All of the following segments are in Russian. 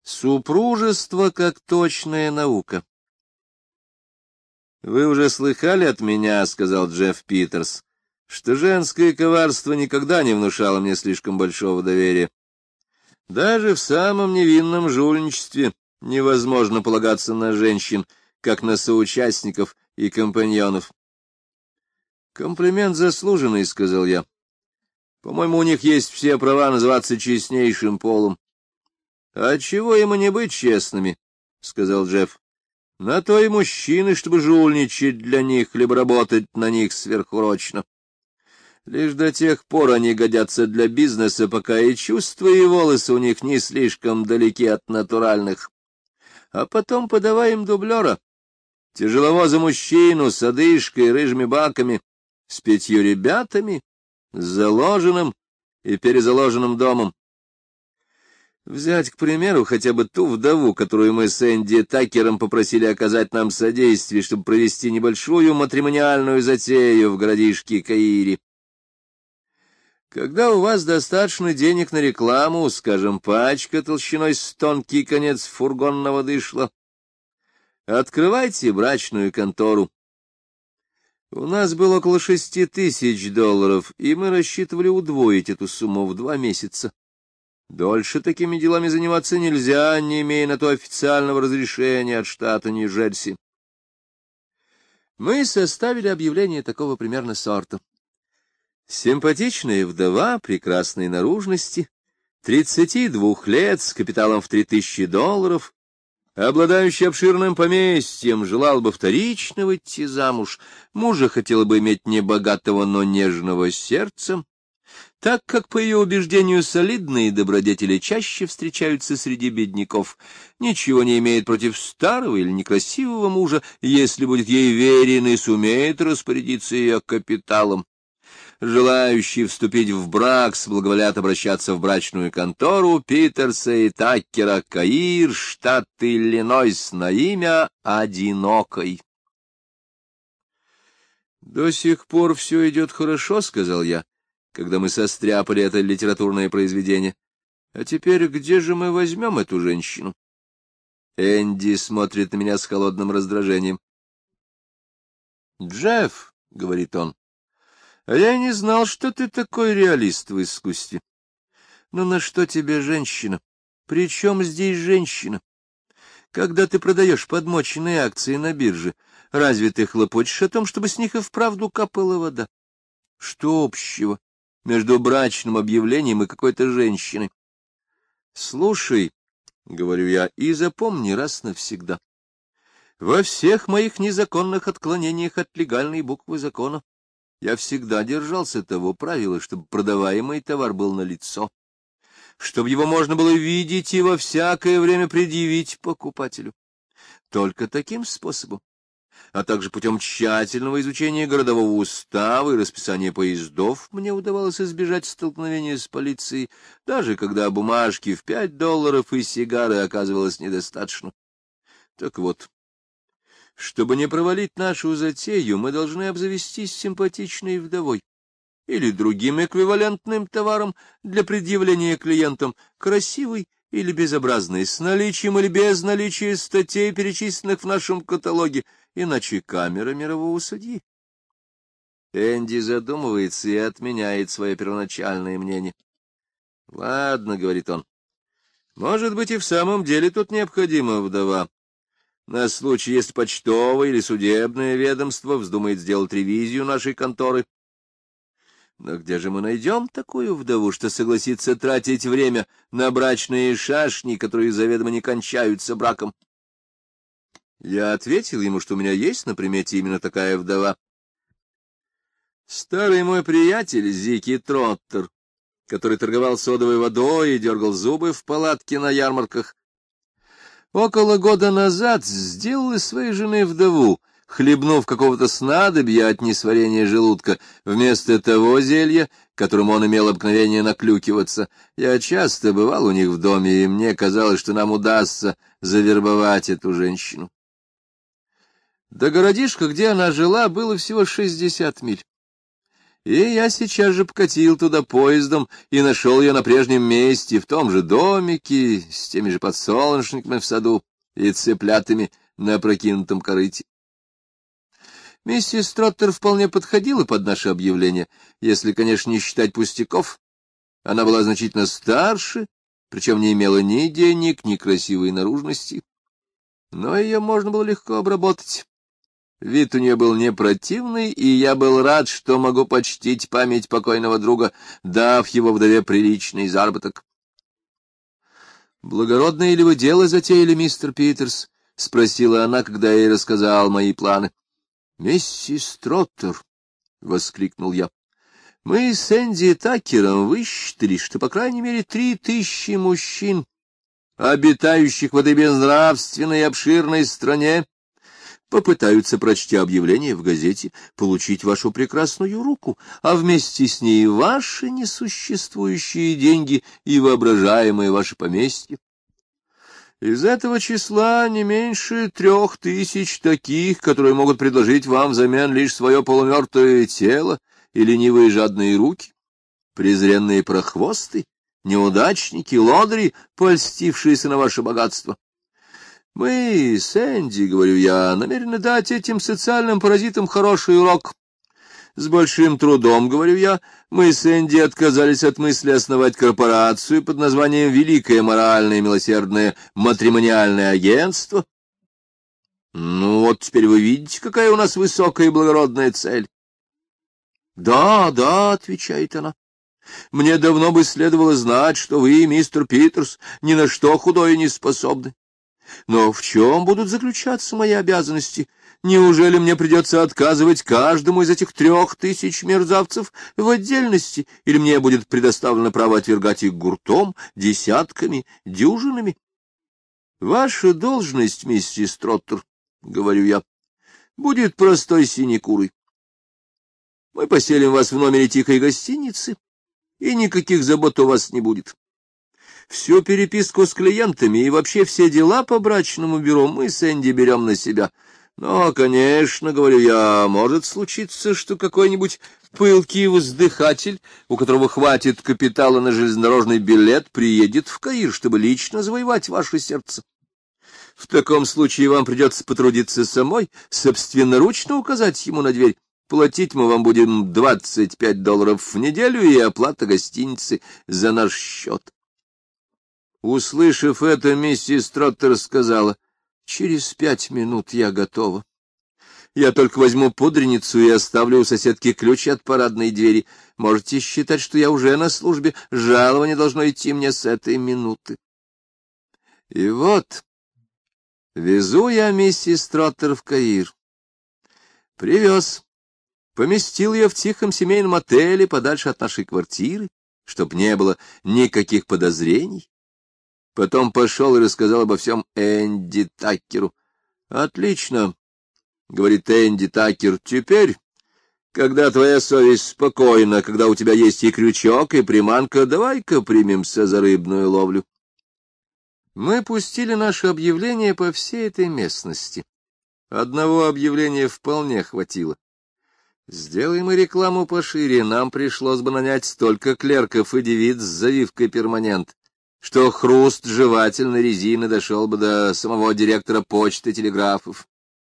Супружество как точная наука. «Вы уже слыхали от меня, — сказал Джефф Питерс, — что женское коварство никогда не внушало мне слишком большого доверия. Даже в самом невинном жульничестве невозможно полагаться на женщин, как на соучастников и компаньонов». «Комплимент заслуженный, — сказал я. По-моему, у них есть все права называться честнейшим полом». «А чего им и не быть честными, — сказал Джефф. На то и мужчины, чтобы жульничать для них, либо работать на них сверхурочно. Лишь до тех пор они годятся для бизнеса, пока и чувства, и волосы у них не слишком далеки от натуральных. А потом подавай им дублера. Тяжеловоза мужчину с одышкой, рыжими баками, с 5 ребятами, с заложенным и перезаложенным домом. Взять, к примеру, хотя бы ту вдову, которую мы с Энди Такером попросили оказать нам содействие, чтобы провести небольшую матримониальную затею в городишке Каире. Когда у вас достаточно денег на рекламу, скажем, пачка толщиной с тонкий конец фургонного дышла, открывайте брачную контору. У нас было около $6000, и мы рассчитывали удвоить эту сумму в 2 месяца. Дольше такими делами заниматься нельзя, не имея на то официального разрешения от штата Нью-Джерси. Мы составили объявление такого примерно сорта. Симпатичная вдова прекрасной наружности, 32 лет, с капиталом в $3000, обладающая обширным поместьем, желала бы вторично выйти замуж, мужа хотела бы иметь небогатого, но нежного сердцем, так как, по ее убеждению, солидные добродетели чаще встречаются среди бедняков, ничего не имеет против старого или некрасивого мужа, если будет ей верен и сумеет распорядиться ее капиталом. Желающие вступить в брак соблаговолят обращаться в брачную контору Питерса и Таккера, Каир, штат Иллинойс, на имя одинокой. «До сих пор все идет хорошо, — сказал я, когда мы состряпали это литературное произведение. А теперь где же мы возьмем эту женщину?» Энди смотрит на меня с холодным раздражением. «Джефф, — говорит он, — а я не знал, что ты такой реалист в искусстве. Но на что тебе женщина? Причем здесь женщина? Когда ты продаешь подмоченные акции на бирже, разве ты хлопочешь о том, чтобы с них и вправду капала вода? Что общего между брачным объявлением и какой-то женщиной? Слушай, — говорю я, — и запомни раз навсегда. Во всех моих незаконных отклонениях от легальной буквы закона я всегда держался того правила, чтобы продаваемый товар был налицо, чтобы его можно было видеть и во всякое время предъявить покупателю. Только таким способом, а также путем тщательного изучения городового устава и расписания поездов, мне удавалось избежать столкновения с полицией, даже когда бумажки в $5 и сигары оказывалось недостаточно. Так вот, чтобы не провалить нашу затею, мы должны обзавестись симпатичной вдовой или другим эквивалентным товаром для предъявления клиентам, красивой или безобразной, с наличием или без наличия статей, перечисленных в нашем каталоге, иначе камера мирового судьи. Энди задумывается и отменяет свое первоначальное мнение. — Ладно, — говорит он, — может быть, и в самом деле тут необходима вдова, на случай, если почтовое или судебное ведомство вздумает сделать ревизию нашей конторы. Но где же мы найдем такую вдову, что согласится тратить время на брачные шашни, которые заведомо не кончаются браком? Я ответил ему, что у меня есть на примете именно такая вдова. Старый мой приятель Зики Троттер, который торговал содовой водой и дергал зубы в палатке на ярмарках, около года назад сделал из своей жены вдову, хлебнув какого-то снадобья от несварения желудка, вместо того зелья, которым он имел обыкновение наклюкиваться. Я часто бывал у них в доме, и мне казалось, что нам удастся завербовать эту женщину. До городишка, где она жила, было всего 60 миль. И я сейчас же покатил туда поездом и нашел ее на прежнем месте, в том же домике, с теми же подсолнечниками в саду и цыплятами на опрокинутом корыте. Миссис Троттер вполне подходила под наше объявление, если, конечно, не считать пустяков. Она была значительно старше, причем не имела ни денег, ни красивой наружности. Но ее можно было легко обработать. Вид у нее был не противный, и я был рад, что могу почтить память покойного друга, дав его вдове приличный заработок. — Благородное ли вы дело затеяли, мистер Питерс? — спросила она, когда я ей рассказал мои планы. — Миссис Троттер, — воскликнул я, — мы с Энди Такером высчитали, что по крайней мере 3000 мужчин, обитающих в этой безнравственной и обширной стране, попытаются, прочтя объявление в газете, получить вашу прекрасную руку, а вместе с ней ваши несуществующие деньги и воображаемое ваше поместье. Из этого числа не меньше 3000 таких, которые могут предложить вам взамен лишь свое полумертвое тело и ленивые жадные руки, презренные прохвосты, неудачники, лодыри, польстившиеся на ваше богатство. Мы, Сэнди, говорю я, намерены дать этим социальным паразитам хороший урок. С большим трудом, говорю я, мы с Энди отказались от мысли основать корпорацию под названием «Великое моральное и милосердное матримониальное агентство». Ну вот теперь вы видите, какая у нас высокая и благородная цель. «Да, да», — отвечает она, — «мне давно бы следовало знать, что вы, мистер Питерс, ни на что худое не способны. Но в чем будут заключаться мои обязанности? Неужели мне придется отказывать каждому из этих 3000 мерзавцев в отдельности, или мне будет предоставлено право отвергать их гуртом, десятками, дюжинами? Ваша должность, миссис Троттер, — говорю я, — будет простой синекурой. Мы поселим вас в номере тихой гостиницы, и никаких забот у вас не будет. Всю переписку с клиентами и вообще все дела по брачному бюро мы с Энди берем на себя. Но, конечно, говорю я, может случиться, что какой-нибудь пылкий воздыхатель, у которого хватит капитала на железнодорожный билет, приедет в Каир, чтобы лично завоевать ваше сердце. В таком случае вам придется потрудиться самой, собственноручно указать ему на дверь. Платить мы вам будем $25 в неделю и оплата гостиницы за наш счет. Услышав это, миссис Троттер сказала: «Через 5 минут я готова. Я только возьму пудреницу и оставлю у соседки ключ от парадной двери. Можете считать, что я уже на службе. Жалование должно идти мне с этой минуты». И вот везу я миссис Троттер в Каир. Привез. Поместил ее в тихом семейном отеле подальше от нашей квартиры, чтоб не было никаких подозрений. Потом пошел и рассказал обо всем Энди Такеру. — Отлично, — говорит Энди Такер, — теперь, когда твоя совесть спокойна, когда у тебя есть и крючок, и приманка, давай-ка примемся за рыбную ловлю. Мы пустили наше объявление по всей этой местности. Одного объявления вполне хватило. Сделаем мы рекламу пошире, нам пришлось бы нанять столько клерков и девиц с завивкой перманент, что хруст жевательной резины дошел бы до самого директора почты и телеграфов.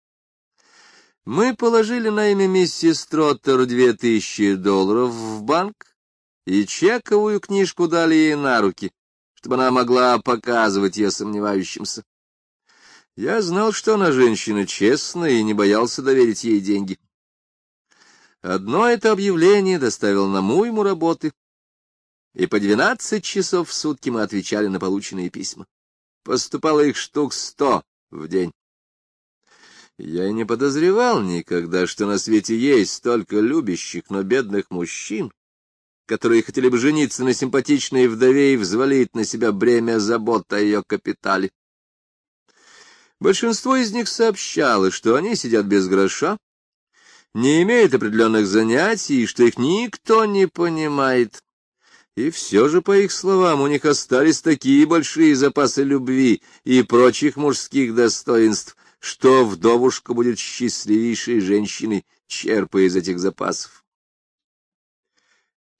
Мы положили на имя миссис Троттер $2000 в банк и чековую книжку дали ей на руки, чтобы она могла показывать ее сомневающимся. Я знал, что она женщина честная, и не боялся доверить ей деньги. Одно это объявление доставило нам уйму работы, и по 12 часов в сутки мы отвечали на полученные письма. Поступало их штук 100 в день. Я и не подозревал никогда, что на свете есть столько любящих, но бедных мужчин, которые хотели бы жениться на симпатичной вдове и взвалить на себя бремя забот о ее капитале. Большинство из них сообщало, что они сидят без гроша, не имеют определенных занятий, и что их никто не понимает. И все же, по их словам, у них остались такие большие запасы любви и прочих мужских достоинств, что вдовушка будет счастливейшей женщиной, черпая из этих запасов.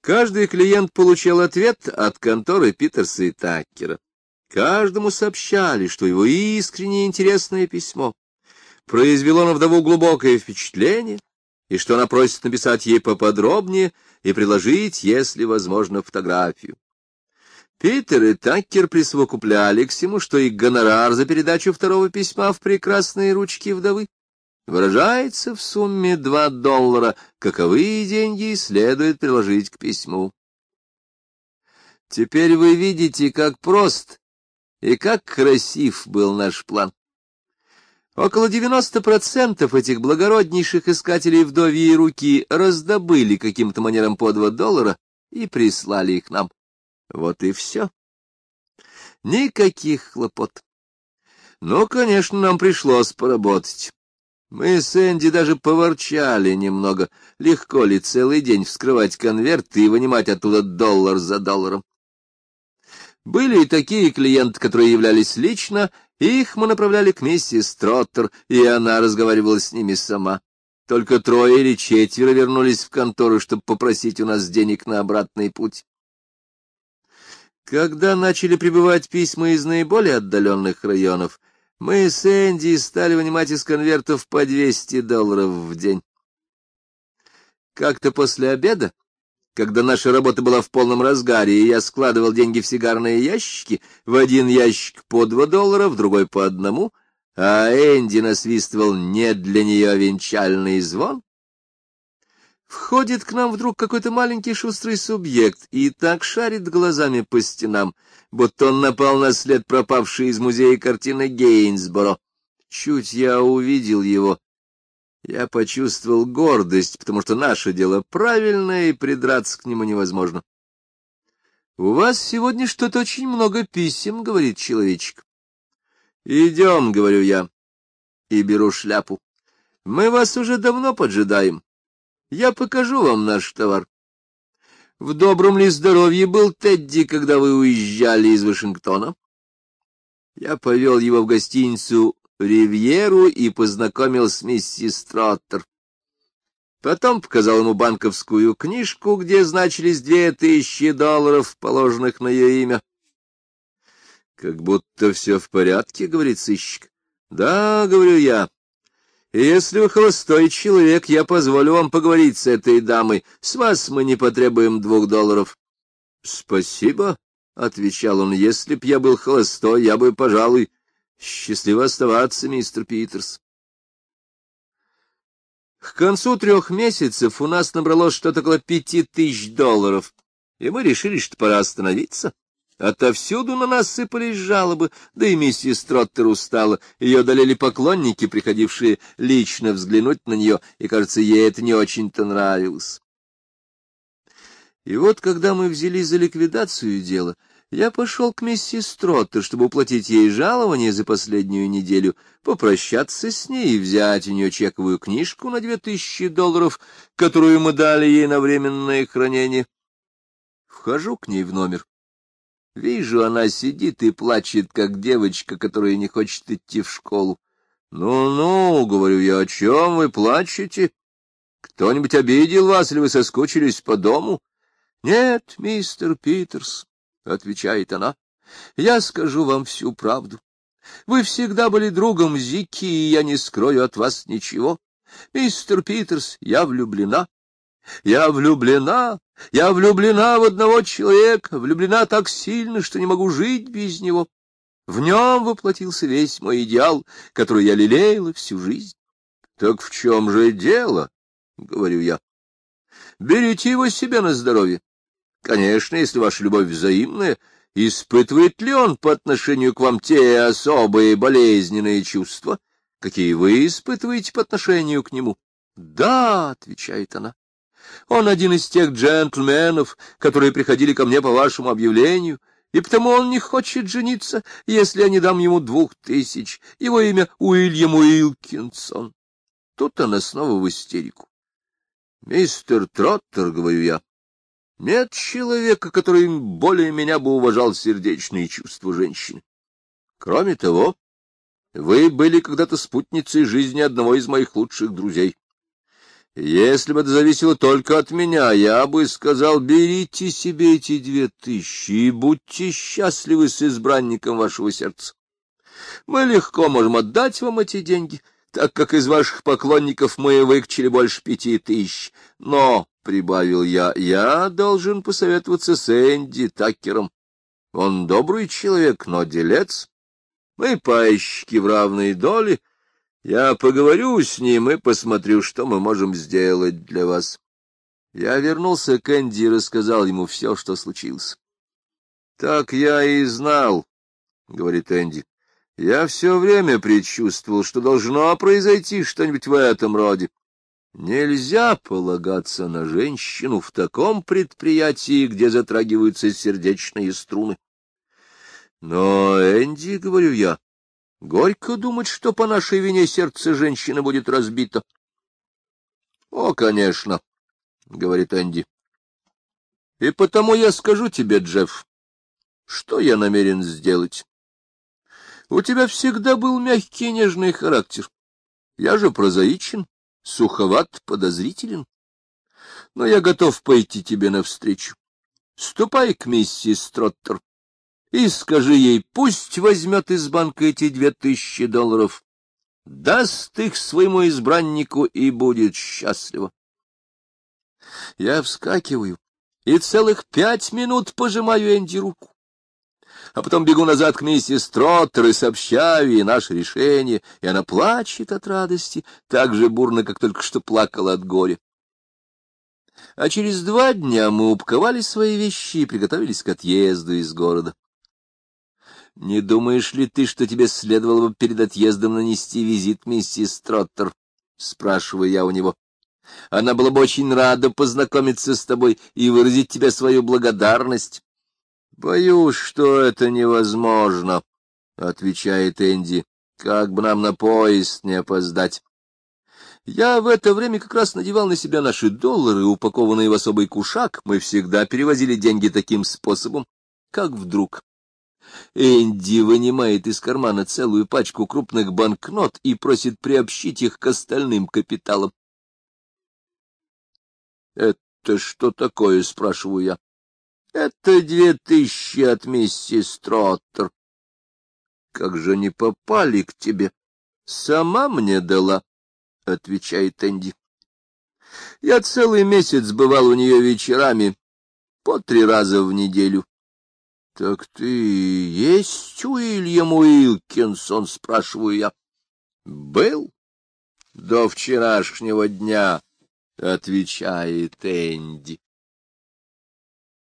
Каждый клиент получал ответ от конторы Питерса и Таккера. Каждому сообщали, что его искренне интересное письмо произвело на вдову глубокое впечатление, и что она просит написать ей поподробнее и приложить, если возможно, фотографию. Питер и Таккер присовокупляли к всему, что их гонорар за передачу второго письма в прекрасные ручки вдовы выражается в сумме $2, каковые деньги следует приложить к письму. Теперь вы видите, как прост и как красив был наш план. Около 90% этих благороднейших искателей вдовьей руки раздобыли каким-то манером по $2 и прислали их нам. Вот и все. Никаких хлопот. Но, конечно, нам пришлось поработать. Мы с Энди даже поворчали немного. Легко ли целый день вскрывать конверты и вынимать оттуда $1 за $1. Были и такие клиенты, которые являлись лично, их мы направляли к миссис Троттер, и она разговаривала с ними сама. Только 3 или 4 вернулись в контору, чтобы попросить у нас денег на обратный путь. Когда начали прибывать письма из наиболее отдаленных районов, мы с Энди стали вынимать из конвертов по $200 в день. Как-то после обеда, когда наша работа была в полном разгаре, и я складывал деньги в сигарные ящики, в один ящик по $2, в другой по $1, а Энди насвистывал не для нее венчальный звон, входит к нам вдруг какой-то маленький шустрый субъект и так шарит глазами по стенам, будто он напал на след пропавшей из музея картины Гейнсборо. Чуть я увидел его, я почувствовал гордость, потому что наше дело правильное, и придраться к нему невозможно. — У вас сегодня что-то очень много писем, — говорит человечек. — Идем, — говорю я, и беру шляпу. — Мы вас уже давно поджидаем. Я покажу вам наш товар. В добром ли здоровье был Тедди, когда вы уезжали из Вашингтона? Я повел его в гостиницу «Ривьеру» и познакомил с миссис Троттер. Потом показал ему банковскую книжку, где значились $2000, положенных на ее имя. — Как будто все в порядке, — говорит сыщик. — Да, — говорю я. — Если вы холостой человек, я позволю вам поговорить с этой дамой. С вас мы не потребуем $2. — Спасибо, — отвечал он. — Если б я был холостой, я бы, пожалуй... Счастливо оставаться, мистер Питерс. К концу 3 месяцев у нас набралось что-то около $5000, и мы решили, что пора остановиться. Отовсюду на нас сыпались жалобы, да и миссис Троттер устала. Ее одолели поклонники, приходившие лично взглянуть на нее, и, кажется, ей это не очень-то нравилось. И вот, когда мы взялись за ликвидацию дела, я пошел к миссис Троттер, чтобы уплатить ей жалование за последнюю неделю, попрощаться с ней и взять у нее чековую книжку на $2000, которую мы дали ей на временное хранение. Вхожу к ней в номер. Вижу, она сидит и плачет, как девочка, которая не хочет идти в школу. «Ну-ну», — говорю я, — «о чем вы плачете? Кто-нибудь обидел вас, или вы соскучились по дому?» «Нет, мистер Питерс», — отвечает она, — «я скажу вам всю правду. Вы всегда были другом Зикки, и я не скрою от вас ничего. Мистер Питерс, я влюблена. Я влюблена в одного человека, влюблена так сильно, что не могу жить без него. В нем воплотился весь мой идеал, который я лелеяла всю жизнь». «Так в чем же дело?» — говорю я. «Берите его себе на здоровье. Конечно, если ваша любовь взаимная, испытывает ли он по отношению к вам те особые болезненные чувства, какие вы испытываете по отношению к нему?» «Да», — отвечает она, — «он один из тех джентльменов, которые приходили ко мне по вашему объявлению, и потому он не хочет жениться, если я не дам ему 2000. Его имя Уильям Уилкинсон». Тут она снова в истерику. «Мистер Троттер, — говорю я, — нет человека, который более меня бы уважал сердечные чувства женщины. Кроме того, вы были когда-то спутницей жизни одного из моих лучших друзей. Если бы это зависело только от меня, я бы сказал, берите себе эти 2000 и будьте счастливы с избранником вашего сердца. Мы легко можем отдать вам эти деньги, так как из ваших поклонников мы выкачали больше 5000. Но, — прибавил я должен посоветоваться с Энди Такером. Он добрый человек, но делец. Мы пайщики в равной доле. Я поговорю с ним и посмотрю, что мы можем сделать для вас. Я вернулся к Энди и рассказал ему все, что случилось. — Так я и знал, — говорит Энди. — Я все время предчувствовал, что должно произойти что-нибудь в этом роде. Нельзя полагаться на женщину в таком предприятии, где затрагиваются сердечные струны. Но, Энди, — говорю я, — горько думать, что по нашей вине сердце женщины будет разбито. — О, конечно, — говорит Энди. — И потому я скажу тебе, Джефф, что я намерен сделать. У тебя всегда был мягкий и нежный характер. Я же прозаичен, суховат, подозрителен. Но я готов пойти тебе навстречу. Ступай к миссис Троттер и скажи ей, пусть возьмет из банка эти $2000, даст их своему избраннику и будет счастлива. Я вскакиваю и целых 5 минут пожимаю Энди руку. А потом бегу назад к миссис Троттер и сообщаю ей наше решение, и она плачет от радости, так же бурно, как только что плакала от горя. А через 2 дня мы упаковали свои вещи и приготовились к отъезду из города. — Не думаешь ли ты, что тебе следовало бы перед отъездом нанести визит миссис Троттер? — спрашиваю я у него. — Она была бы очень рада познакомиться с тобой и выразить тебе свою благодарность. — Боюсь, что это невозможно, — отвечает Энди, — как бы нам на поезд не опоздать. Я в это время как раз надевал на себя наши доллары, упакованные в особый кушак. Мы всегда перевозили деньги таким способом, как вдруг. Энди вынимает из кармана целую пачку крупных банкнот и просит приобщить их к остальным капиталам. — Это что такое? — спрашиваю я. — Это 2000 от миссис Троттер. — Как же они попали к тебе? — Сама мне дала, — отвечает Энди. — Я целый месяц бывал у нее вечерами, по 3 раза в неделю. — Так ты есть Уильям Уилкинсон? — спрашиваю я. — Был до вчерашнего дня, — отвечает Энди.